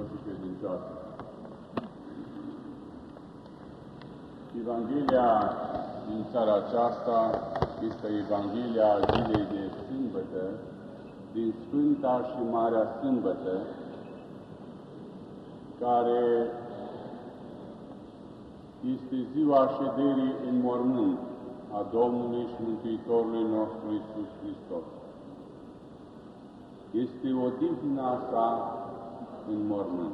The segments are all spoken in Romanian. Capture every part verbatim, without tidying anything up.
credincioși și credincioase. Evanghelia din seara aceasta este Evanghelia zilei de sâmbătă, din Sfânta și Marea Sâmbătă, care este ziua șederii în mormânt a Domnului și Mântuitorului nostru Iisus Hristos. Este odihna sa în mormânt.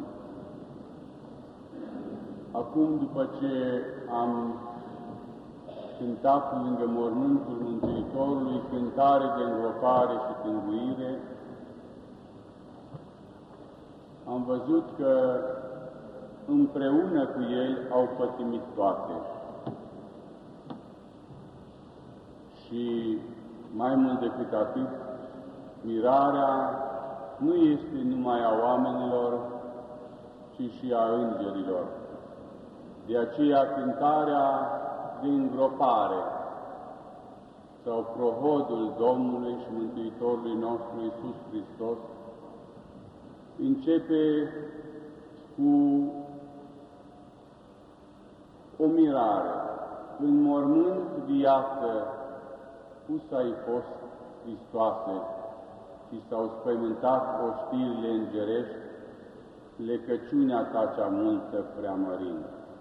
Acum, după ce am cântat lângă mormântul Mântuitorului cântare de îngropare și tânguire, am văzut că împreună cu el au pătimit toate. Și mai mult decât atât, mirarea nu este numai a oamenilor, ci și a îngerilor. De aceea cântarea de îngropare sau prohodul Domnului și Mântuitorului nostru Iisus Hristos începe cu o mirare. În mormânt, viață, pus ai fost, Hristoase, și s-au spăimântat oștirile îngerești, plecăciunea ta cea multă preamărind.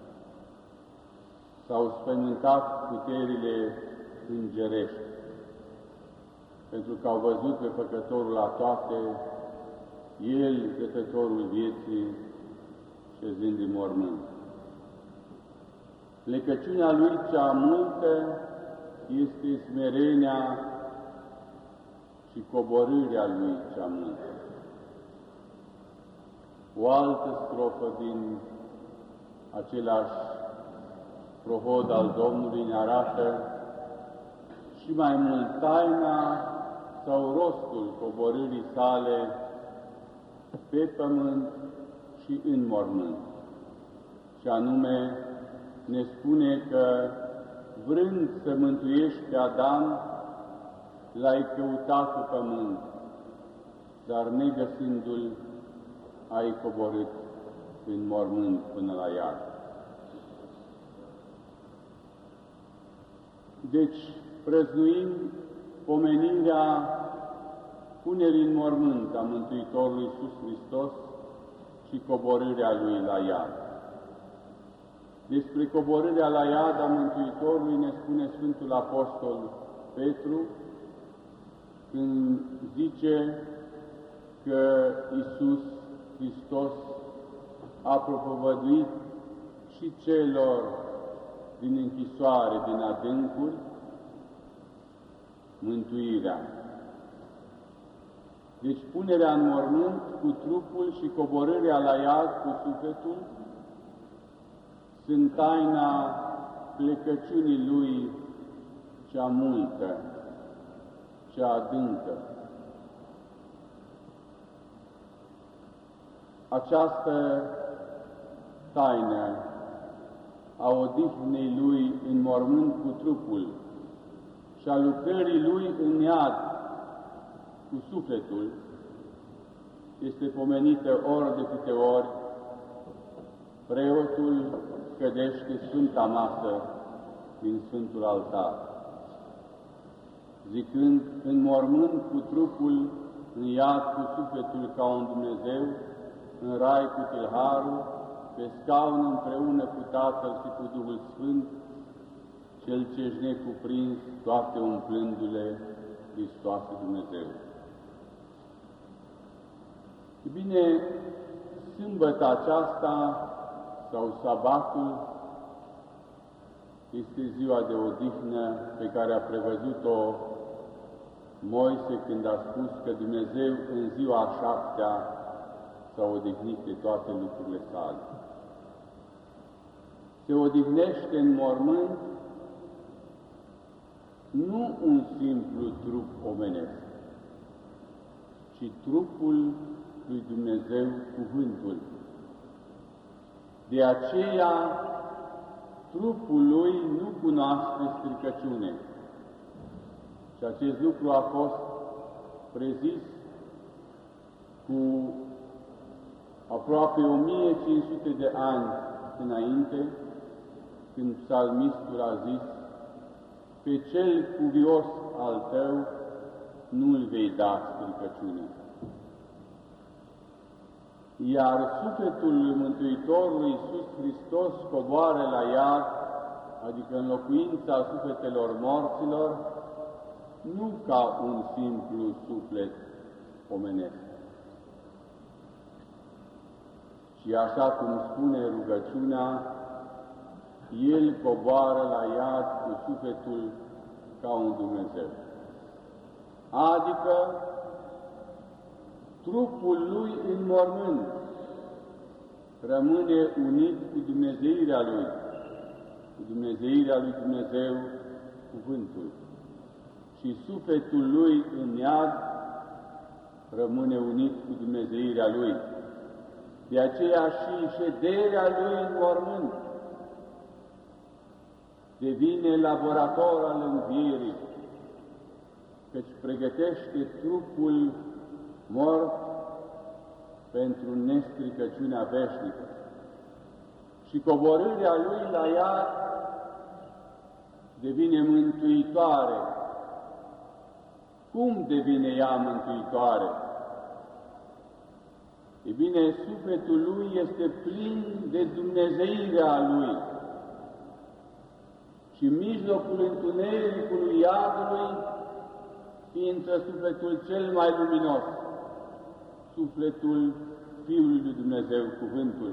S-au spăimântat puterile îngerești, pentru că au văzut pe Făcătorul la toate, El, Dătătorul vieții, șezând în mormânt. Plecăciunea Lui cea multă este smerenia și coborârea Lui cea multă. O altă strofă din același prohod al Domnului ne arată și mai mult taina sau rostul coborârii sale pe pământ și în mormânt. Și anume, ne spune că, vrând să mântuiești pe Adam, l-ai căutat pe pământ, dar negăsându-l, ai coborât în mormânt până la iad. Deci, prăznuim pomenirea punerii în mormânt a Mântuitorului Iisus Hristos și coborârea Lui la iad. Despre coborârea la iad a Mântuitorului ne spune Sfântul Apostol Petru, când zice că Iisus Hristos a propovăduit și celor din închisoare, din adâncuri, mântuirea. Deci punerea în mormânt cu trupul și coborârea la iad cu sufletul sunt taina plecăciunii Lui cea multă, cea adâncă. Această taină a odihnei Lui în mormânt cu trupul și a lucrării Lui în iad cu sufletul este pomenită ori de câte ori preotul cădește Sfânta Masă din Sfântul Altar, zicând: în mormânt cu trupul, în iad cu sufletul ca un Dumnezeu, în rai cu tâlharul, pe scaun împreună cu Tatăl și cu Duhul Sfânt, Cel ce-și necuprins, toate umplându-le, Hristoase Dumnezeu. Și bine, sâmbăta aceasta, sau sabatul, este ziua de odihnă pe care a prevăzut-o Moise când a spus că Dumnezeu în ziua a șaptea s-a odihnit de toate lucrurile sale. Se odihnește în mormânt nu un simplu trup omenesc, ci trupul lui Dumnezeu, cuvântul. De aceea, trupul Lui nu cunoaște stricăciune. Și acest lucru a fost prezis cu aproape o mie cinci sute de ani înainte, când psalmistul a zis: pe cel curios al tău nu-l vei da stricăciune. Iar sufletul Mântuitorului Iisus Hristos coboară la iad, adică în locuința sufletelor morților, nu ca un simplu suflet omenesc, ci așa cum spune rugăciunea, El coboară la iad cu sufletul ca un Dumnezeu. Adică trupul Lui în mormânt rămâne unit cu dumnezeirea Lui, cu dumnezeirea Lui Dumnezeu, cuvântul, și sufletul Lui în iad rămâne unit cu dumnezeirea Lui. De aceea și șederea Lui în mormânt devine laborator al învierii, căci pregătește trupul mort pentru nestricăciunea veșnică. Și coborârea Lui la iad devine mântuitoare. Cum devine ea mântuitoare? E bine, sufletul Lui este plin de dumnezeirea Lui și în mijlocul întunericului iadului intră sufletul cel mai luminos, sufletul Fiului lui Dumnezeu, cuvântul.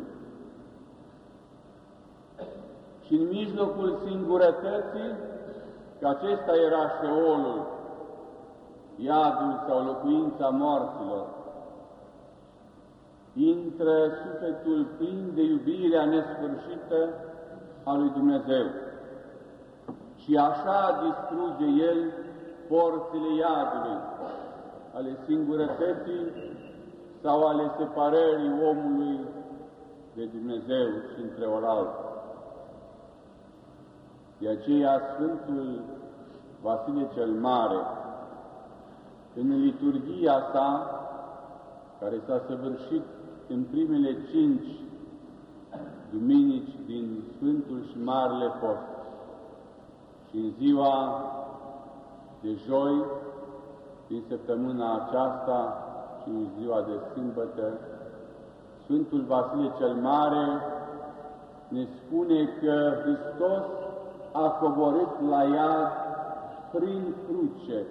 Și în mijlocul singurătății, că acesta era șeolul, iadul sau locuința morților, intră sufletul plin de iubirea nesfârșită a lui Dumnezeu. Și așa distruge El porțile iadului, ale singurătății sau ale separării omului de Dumnezeu și între oaltă. De aceea Sfântul Vasile cel Mare, în liturghia sa, care s-a săvârșit în primele cinci duminici din Sfântul și Marele Post și în ziua de joi din săptămâna aceasta și în ziua de sâmbătă, Sfântul Vasile cel Mare ne spune că Hristos a coborât la iad prin cruce.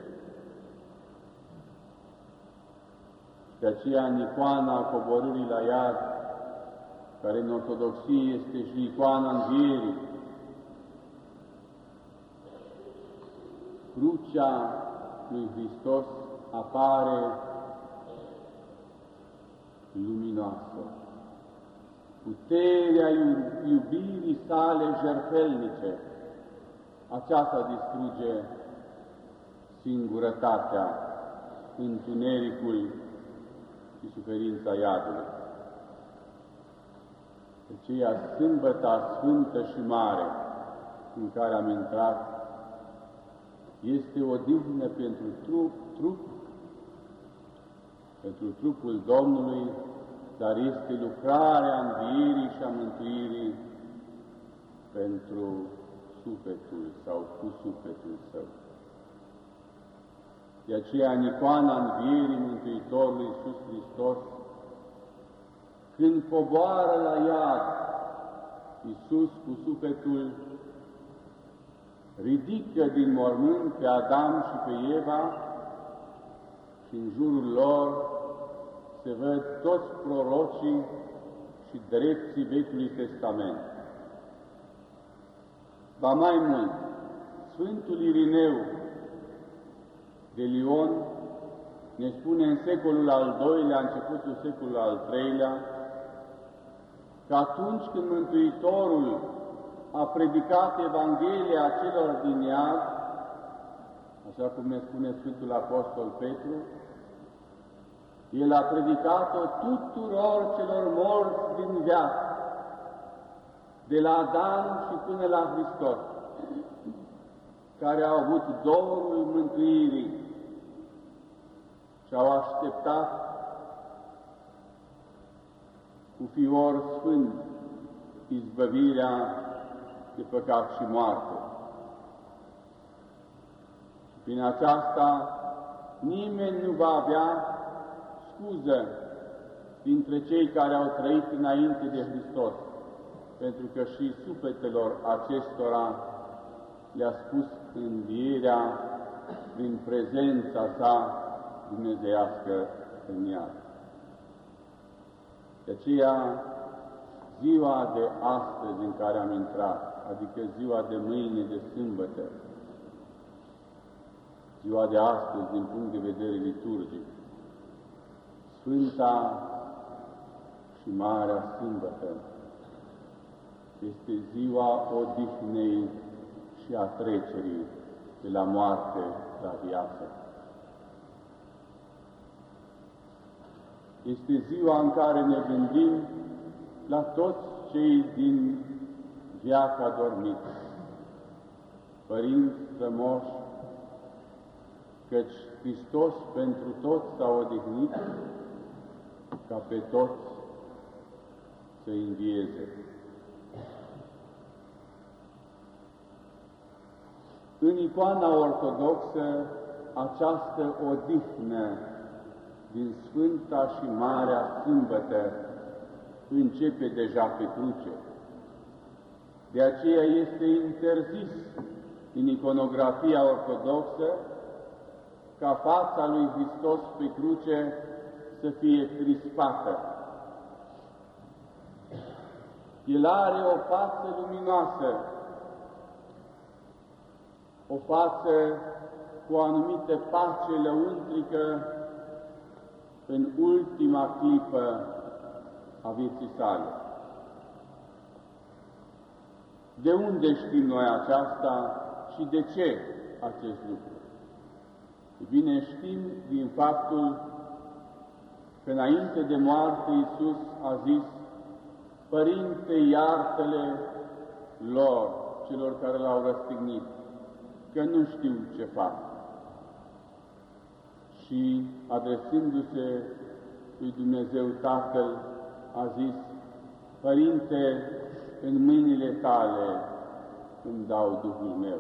De aceea, în icoana coborârii la iad, care în ortodoxie este și icoana învierii, crucea lui Hristos apare luminoasă. Puterea iubirii sale jertfelnice, aceasta distruge singurătatea, întunericul și suferința iadului. De aceea, sâmbăta sfântă și mare în care am intrat este o dihnă pentru trup, trup, pentru trupul Domnului, dar este lucrarea învierii și a mântuirii pentru sufletul sau cu sufletul său. De aceea, în icoana învierii Mântuitorului Iisus Hristos, când coboară la iad, Iisus cu sufletul ridică din mormânt pe Adam și pe Eva și în jurul lor se văd toți prorocii și drepții Vechiului Testament. Ba mai mult, Sfântul Irineu de Lion ne spune în secolul al doilea, începutul secolul al treilea, că atunci când Mântuitorul a predicat Evanghelia celor din iad, așa cum ne spune Sfântul Apostol Petru, El a predicat-o tuturor celor morți din viață, de la Adam și până la Hristos, care au avut dorul mântuirii și au așteptat cu fior sfânt izbăvirea de păcat și moarte. Și prin aceasta nimeni nu va avea scuză dintre cei care au trăit înainte de Hristos, pentru că și sufletelor acestora le-a spus învierea prin prezența sa dumnezeiască în ea. De aceea, ziua de astăzi în care am intrat, adică ziua de mâine, de sâmbătă, ziua de astăzi din punct de vedere liturgic, Sfânta și Marea Sâmbătă, este ziua odihnei și a trecerii de la moarte la viață. Este ziua în care ne gândim la toți cei din viața dormită, părinți, strămoși, căci Hristos pentru toți s-a odihnit ca pe toți să învieze. În icoana ortodoxă, această odihnă din Sfânta și Marea Sâmbătă începe deja pe cruce. De aceea este interzis în iconografia ortodoxă ca fața lui Hristos pe cruce să fie crispată. El are o față luminoasă, o față cu o anumită pace lăuntrică în ultima clipă a vieții sale. De unde știm noi aceasta și de ce acest lucru? E bine, știm din faptul că înainte de moarte Iisus a zis: Părinte, iartă-le lor, celor care l-au răstignit, că nu știu ce fac. Și, adresându-se lui Dumnezeu Tatăl, a zis: Părinte, în mâinile tale îmi dau Duhul meu.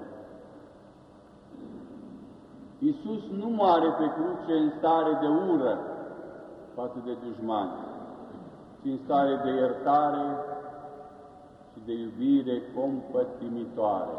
Iisus nu moare pe cruce în stare de ură față de dușmani, ci în stare de iertare și de iubire compătimitoare.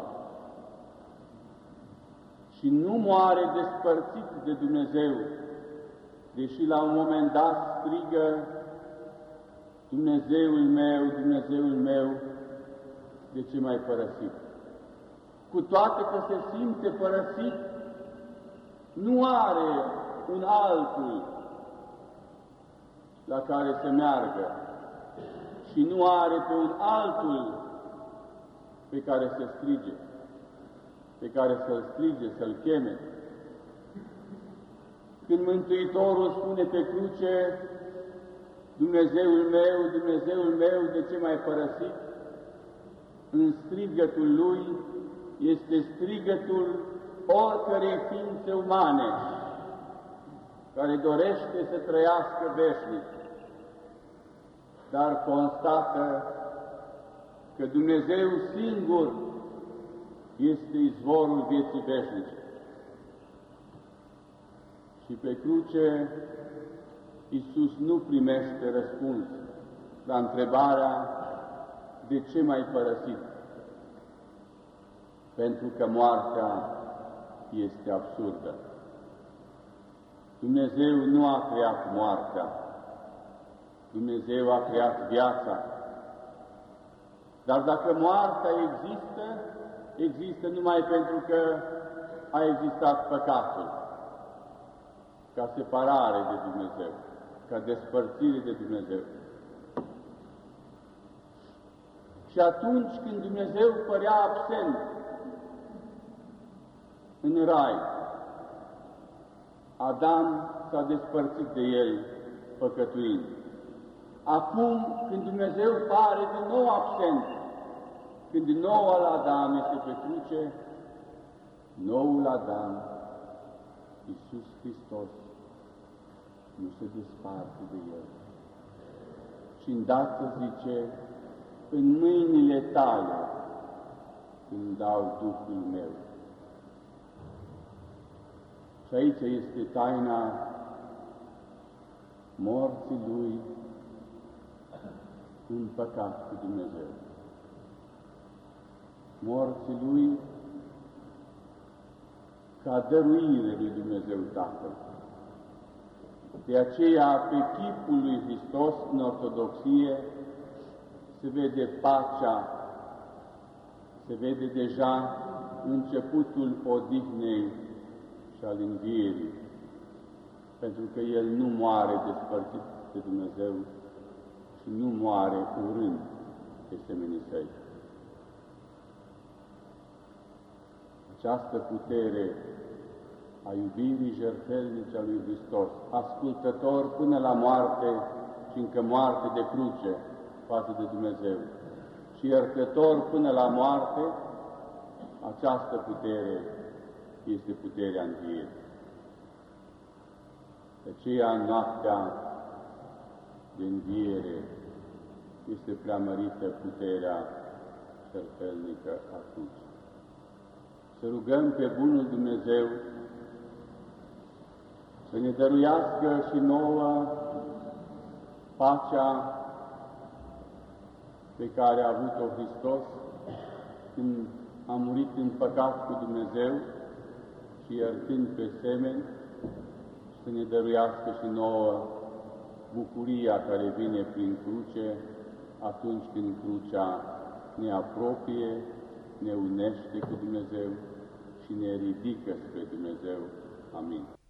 Și nu moare despărțit de Dumnezeu, deși la un moment dat strigă: Dumnezeul meu, Dumnezeul meu, de ce m-ai părăsit? Cu toate că se simte părăsit, nu are un altul la care să meargă și nu are pe un altul pe care să strige, pe care să-l strige, să-l cheme. Când Mântuitorul spune pe cruce: Dumnezeul meu, Dumnezeul meu, de ce m-ai părăsit? În strigătul lui este strigătul oricărei ființe umane care dorește să trăiască veșnic, dar constată că Dumnezeu singur este izvorul vieții veșnice. Și pe cruce Iisus nu primește răspuns la întrebarea: de ce m-ai părăsit? Pentru că moartea este absurdă. Dumnezeu nu a creat moartea, Dumnezeu a creat viața. Dar dacă moartea există, există numai pentru că a existat păcatul, ca separare de Dumnezeu, ca despărțire de Dumnezeu. Și atunci când Dumnezeu părea absent în rai, Adam s-a despărțit de el păcătuind. Acum, când Dumnezeu pare din nou absent, când din nou al Adam este pe cruce, noul Adam, Iisus Hristos, nu se desparte de el. și îndată, zice, în mâinile tale îmi dau Duhul meu. Și aici este taina morții lui în păcat cu Dumnezeu. Morții lui ca dăruire lui Dumnezeu Tatăl. De aceea, pe chipul lui Hristos, în ortodoxie, se vede pacea, se vede deja începutul odihnei și al învierii, pentru că El nu moare despărțit de Dumnezeu și nu moare urând pe semenii săi. Această putere a iubirii jertfelnice a lui Hristos, ascultător până la moarte și încă moarte de cruce față de Dumnezeu, și iertător până la moarte, această putere este puterea învierii. De aceea, noaptea de înviere este preamărită puterea jertfelnică a crucii. Să rugăm pe Bunul Dumnezeu să ne dăruiască și nouă pacea pe care a avut-o Hristos când a murit în păcat cu Dumnezeu și iertând pe semeni, și să ne dăruiască și nouă bucuria care vine prin cruce atunci când crucea ne apropie, ne unește cu Dumnezeu și ne ridică spre Dumnezeu. Amin.